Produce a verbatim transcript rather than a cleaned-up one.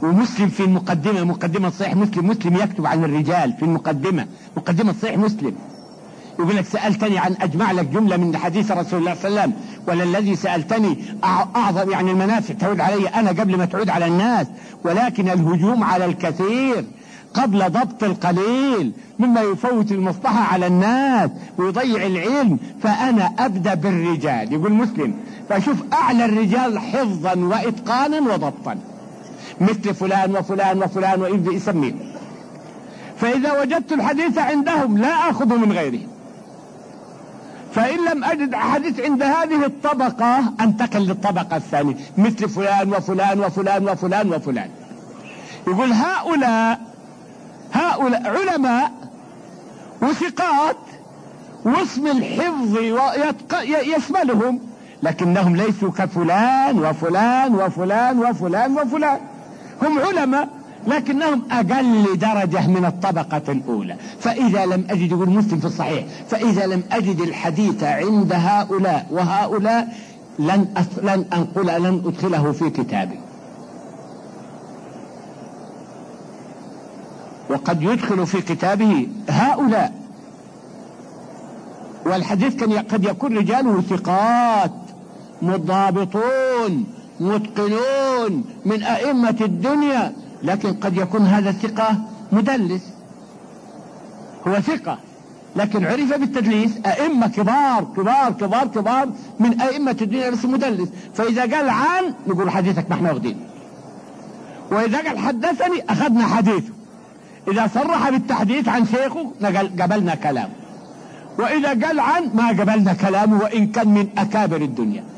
ومسلم في المقدمة، مقدمة صحيح مسلم، مسلم يكتب عن الرجال في المقدمة، مقدمة صحيح مسلم، يقول لك سألتني عن أجمع لك جملة من حديث رسول الله صلى الله عليه وسلم، ولا الذي سألتني أعظم يعني المنافع تعود علي أنا قبل ما تعود على الناس، ولكن الهجوم على الكثير قبل ضبط القليل مما يفوت المصلحة على الناس ويضيع العلم، فأنا أبدأ بالرجال. يقول مسلم فأشوف أعلى الرجال حفظا وإتقانا وضبطا مثل فلان وفلان وفلان وإذ يسميه، فإذا وجدت الحديث عندهم لا أخذه من غيرهم، فإن لم أجد حديث عند هذه الطبقة أنتقل للطبقة الثانية مثل فلان وفلان وفلان وفلان وفلان. يقول هؤلاء هؤلاء علماء وثقات واسم الحفظ يشملهم، لكنهم ليسوا كفلان وفلان وفلان وفلان وفلان، هم علماء لكنهم أقل درجة من الطبقة الأولى. فإذا لم أجد، يقول مسلم في الصحيح، فإذا لم أجد الحديث عند هؤلاء وهؤلاء لن لن أنقل لن أدخله في كتابي. وقد يدخل في كتابه هؤلاء، والحديث كان قد يكون رجاله ثقات مضابطون متقنون من أئمة الدنيا، لكن قد يكون هذا الثقة مدلس، هو ثقة لكن عرف بالتدليس، أئمة كبار كبار كبار كبار من أئمة الدنيا بس مدلس، فإذا قال عن نقول حديثك ما احنا واخدين، وإذا قال حدثني أخذنا حديثه، إذا صرح بالتحديث عن شيخه قبلنا كلامه، وإذا قال عن ما قبلنا كلامه وإن كان من أكابر الدنيا.